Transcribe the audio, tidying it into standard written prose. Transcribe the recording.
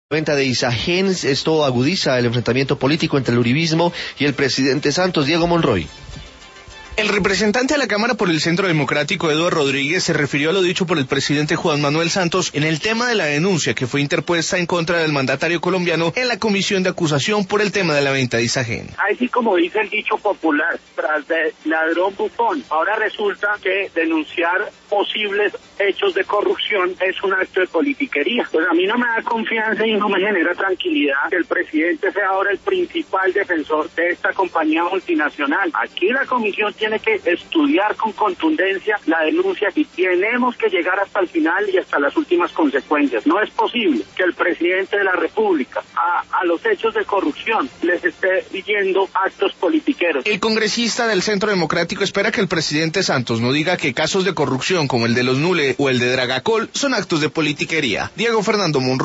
Venta de Isagen, esto agudiza el enfrentamiento político entre el uribismo y el presidente Santos. Diego Monroy. El representante de la Cámara por el Centro Democrático, Eduardo Rodríguez, se refirió a lo dicho por el presidente Juan Manuel Santos en el tema de la denuncia que fue interpuesta en contra del mandatario colombiano en la comisión de acusación por el tema de la venta de Isagen. Así como dice el dicho popular, tras de ladrón bufón, ahora resulta que denunciar posibles hechos de corrupción es un acto de politiquería. Pues a mí no me da confianza y no me genera tranquilidad que el presidente sea ahora el principal defensor de esta compañía multinacional. Aquí la comisión tiene que estudiar con contundencia la denuncia y tenemos que llegar hasta el final y hasta las últimas consecuencias. No es posible que el presidente de la República a los hechos de corrupción les esté pidiendo actos politiqueros. El congresista del Centro Democrático espera que el presidente Santos no diga que casos de corrupción como el de los Nule o el de Dragacol son actos de politiquería. Diego Fernando Monroy.